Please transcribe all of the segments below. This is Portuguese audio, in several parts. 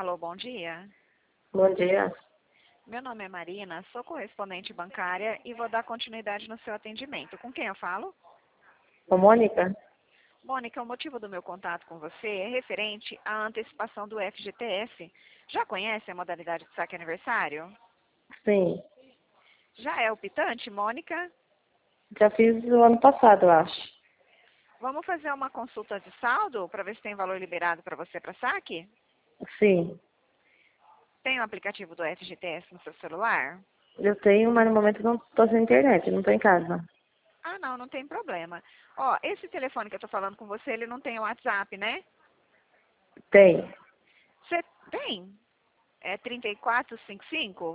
Alô, bom dia. Bom dia. Meu nome é Marina, sou correspondente bancária e vou dar continuidade no seu atendimento. Com quem eu falo? Ô, Mônica? Mônica, o motivo do meu contato com você é referente à antecipação do FGTS. Já conhece a modalidade de saque aniversário? Sim. Já é optante, Mônica? Já fiz o ano passado, eu acho. Vamos fazer uma consulta de saldo para ver se tem valor liberado para você para saque? Sim. Tem o aplicativo do FGTS no seu celular? Eu tenho, mas no momento não estou sem internet, não estou em casa. Ah, não, não tem problema. Ó, esse telefone que eu estou falando com você, ele não tem o WhatsApp, né? Tem. Você tem? É 3455?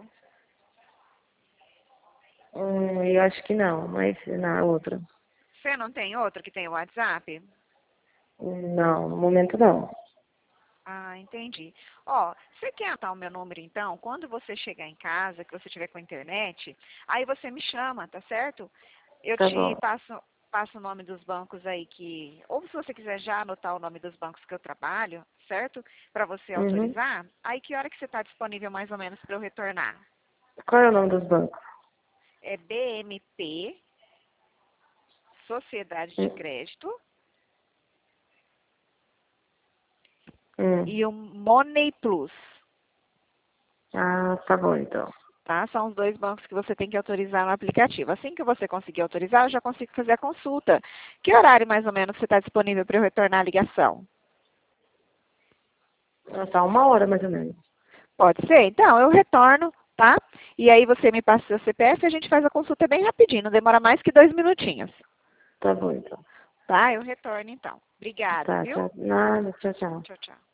Eu acho que não, mas na outra. Você não tem outro que tem o WhatsApp? Não, no momento não. Ah, entendi. Ó, você quer anotar o meu número então? Quando você chegar em casa, que você tiver com a internet, aí você me chama, tá certo? Eu Tá te bom. passo o nome dos bancos aí que... Ou se você quiser já anotar o nome dos bancos que eu trabalho, certo? Para você Uhum. autorizar. Aí que hora que você está disponível mais ou menos para eu retornar? Qual é o nome dos bancos? É BMP, Sociedade de Hum. Crédito, Hum. e o Money Plus, Ah, tá bom então. tá? São os dois bancos que você tem que autorizar no aplicativo. Assim que você conseguir autorizar, eu já consigo fazer a consulta. Que horário mais ou menos você está disponível para eu retornar a ligação? Tá 1 hora mais ou menos. Pode ser? Então, eu retorno, tá? E aí você me passa o seu CPF e a gente faz a consulta bem rapidinho, não demora mais que 2 minutinhos. Tá bom então. Tá? Eu retorno então. Obrigada, Tá, viu? tchau. Nada, tchau, tchau. Tchau, tchau.